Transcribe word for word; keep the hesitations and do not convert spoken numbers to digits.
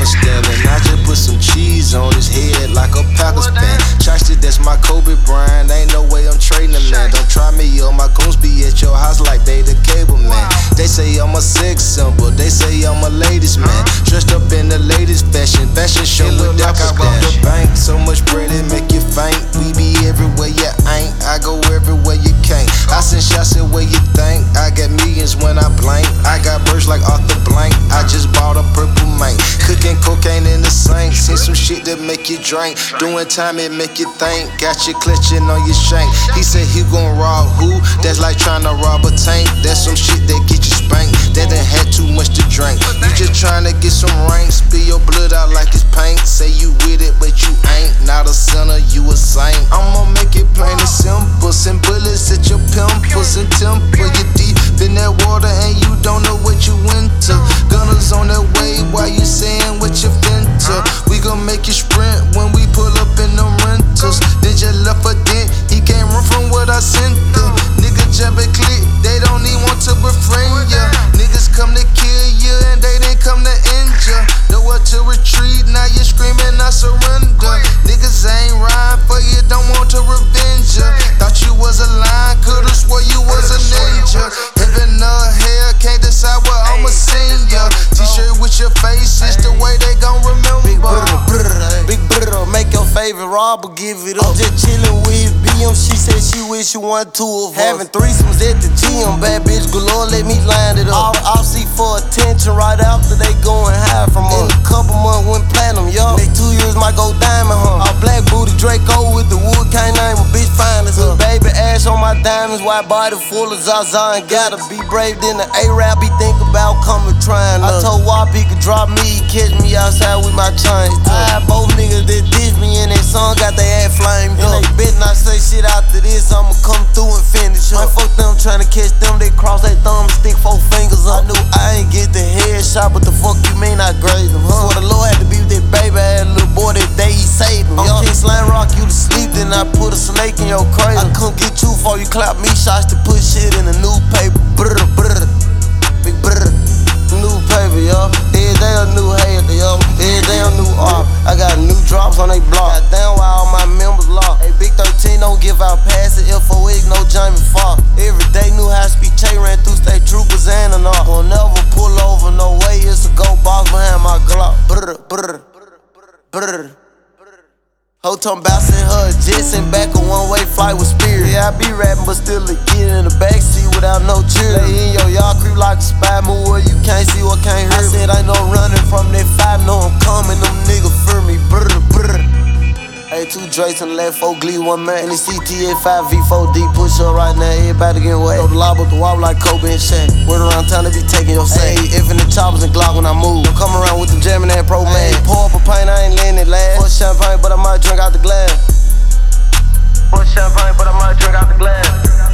standing. I just put some cheese on his head like a Packers fan. Trusted, that's my Kobe Bryant. Ain't no way I'm trading a man. Don't try me, yo. My goons be at your house like they the cable man. They say I'm a sex symbol. They say I'm a ladies man. Dressed up in the latest fashion. Fashion show with that I robbed the bank. So much bread it make you faint. We be everywhere you ain't. I go everywhere you can't. I send shots in where you think. I got millions when I blank. I got birds like Arthur Blank. I just bought a purple mink. Cooking cocaine in the sink. Seen some shit that make you drink. Doing time it make you think. Got you clutching on your shank. He said he gon' rob who? That's like trying to rob a tank. That's some shit that get you spanked. That done had too much to drink. You just trying to get some rank. Spill your blood out like it's paint. Say you with it but you ain't. Not a sinner, you a saint. I'ma make it plain and simple. Send bullets at your pimples and temple. You deep in that water and you don't know what you into. Gunners on that way while you saying what you finna. We gon' make you sprint when we pull up in them rentals. Then just left a dent, he can't run from what I sent them. Nigga jump and click, they don't even want to befriend ya. Niggas come to kill ya and they didn't come to injure. Nowhere to retreat, now you screaming I surrender. Niggas ain't riding for you, don't want to revenge ya. Thought you was a lion, could've swore you was a ninja. Heaven or hell, can't decide what I'ma send ya. T-shirt with your face, it's the way they gon' remember. Big brother, brother, big brother, make your favorite robber give it up. Just chillin' with B M, she said she wish you one, two of us. Having threesomes at the gym, bad bitch galore, let me line it up. I'll see for attention right after they goin' high from us. In a couple months went platinum, yo. Next two years might go diamond, huh? All black booty Draco with the wood, can't name a bitch fine as her. Baby ash on my diamonds, white body full of Zaza, and gotta be brave. Then the A-Rap be think about coming trying. I told Wop he could drop me, catch me outside with my chains. I had both niggas that diss me and they son got their ass flamed up. And they bet not say shit after this, I'ma come through and finish up. Man, fuck them trying to catch them, they cross their thumb and stick four fingers up. I knew I ain't get the headshot, but the fuck you mean I grazed them, huh? Before the Lord had to be with that baby, I had a little boy that day he saved him. I'm King Slime Rock you to sleep, then I put a snake in your cradle. I come get you before you clap me shots to put shit in the newspaper. Brr, brr, big brr, new paper, yo. Every day a new hater, yo. Every day a new art. I got new drops on they block. Goddamn why all my members locked. Hey, Big thirteen don't give out passes. F O X, no Jamie Foxx. Every day new high speed Che ran through state troopers and an off. Won't never pull over, no way. It's a go box behind my Glock. Brr, brr, brr. Whole time bouncing her jets and back a one-way flight with Spirit. Yeah, I be rapping, but still a kid in the backseat without no cheer. Lay in your yard, creep like a spy, move where you can't see what can't hear. I said I no running from that five, know I'm coming, them niggas fear me. Brr, brr. Hey, two Drakes on the left, four Glee, one man. And the C T A five V four D push up right now, everybody getting wet. Throw the lob up the wall like Kobe and Shaq. Word around town, they be taking your sack. Hey, if in the choppers and Glock when I move. Don't come around with the jamming that pro man. Hey, pour up a pint, I ain't letting it last. Pour champagne, but I might drink out the glass. Pour champagne, but I might drink out the glass.